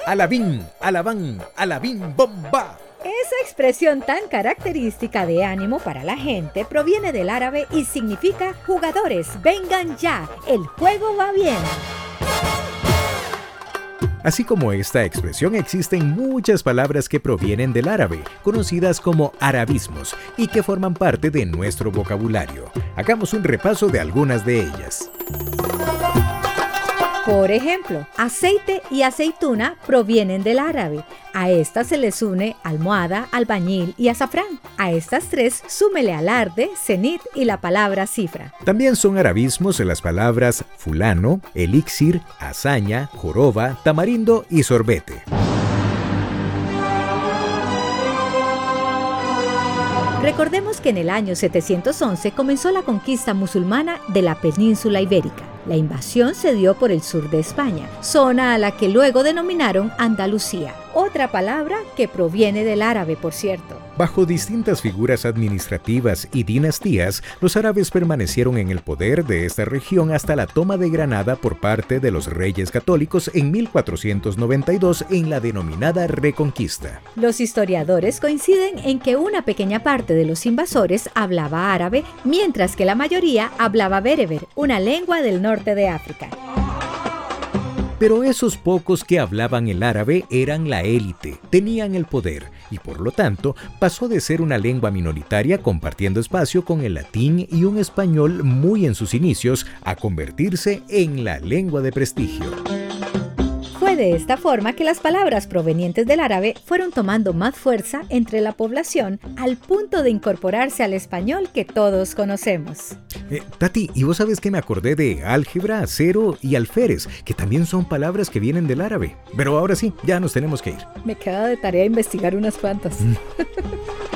alabín, alabán, alabín, bomba. Esa expresión tan característica de ánimo para la gente proviene del árabe y significa jugadores, vengan ya, el juego va bien. Así como esta expresión, existen muchas palabras que provienen del árabe, conocidas como arabismos, y que forman parte de nuestro vocabulario. Hagamos un repaso de algunas de ellas. Por ejemplo, aceite y aceituna provienen del árabe. A estas se les une almohada, albañil y azafrán. A estas tres súmele alarde, cenit y la palabra cifra. También son arabismos las palabras fulano, elixir, hazaña, joroba, tamarindo y sorbete. Recordemos que en el año 711 comenzó la conquista musulmana de la península ibérica. La invasión se dio por el sur de España, zona a la que luego denominaron Andalucía, otra palabra que proviene del árabe, por cierto. Bajo distintas figuras administrativas y dinastías, los árabes permanecieron en el poder de esta región hasta la toma de Granada por parte de los reyes católicos en 1492 en la denominada Reconquista. Los historiadores coinciden en que una pequeña parte de los invasores hablaba árabe, mientras que la mayoría hablaba bereber, una lengua del norte de África. Pero esos pocos que hablaban el árabe eran la élite, tenían el poder y por lo tanto pasó de ser una lengua minoritaria compartiendo espacio con el latín y un español muy en sus inicios a convertirse en la lengua de prestigio. Fue de esta forma que las palabras provenientes del árabe fueron tomando más fuerza entre la población al punto de incorporarse al español que todos conocemos. Tati, ¿y vos sabes que me acordé de álgebra, cero y alférez, que también son palabras que vienen del árabe? Pero ahora sí, ya nos tenemos que ir. Me queda de tarea investigar unas cuantas.